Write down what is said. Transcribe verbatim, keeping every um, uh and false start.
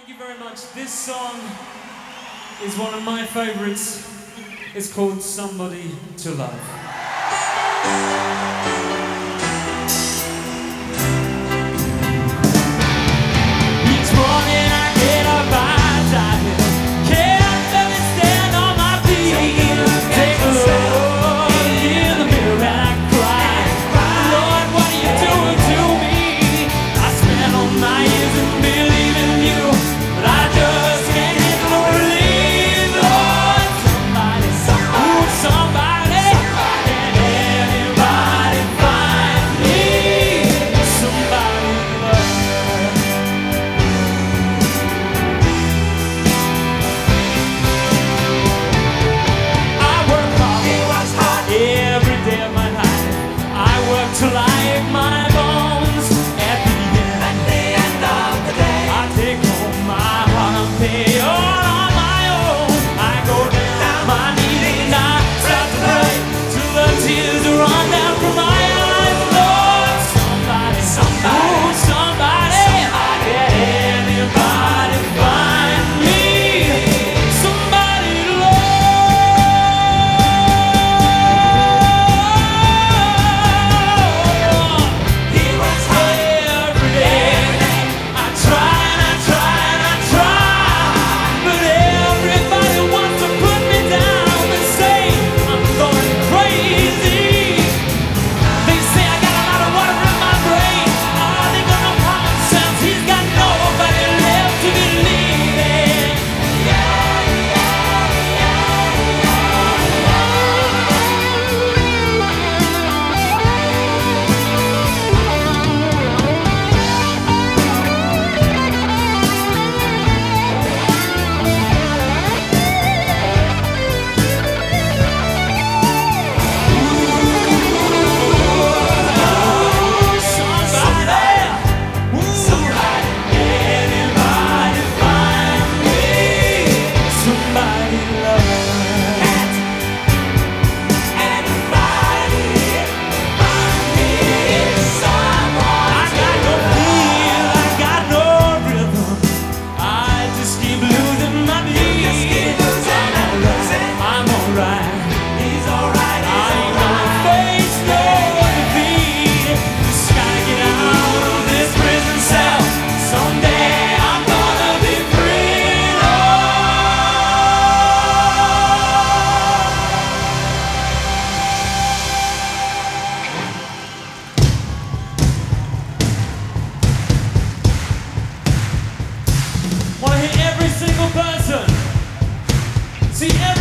you very much. This song is one of my favorites. It's called Somebody to Love. To like my bones at the end, at the end of the day, I take home my heart and pay all on my own. I go down my knees and I start to pray till the tears run down from my eyes. Lord, somebody, somebody, oh, somebody, somebody, let anybody find me somebody to love. Wanna hit every single person. See every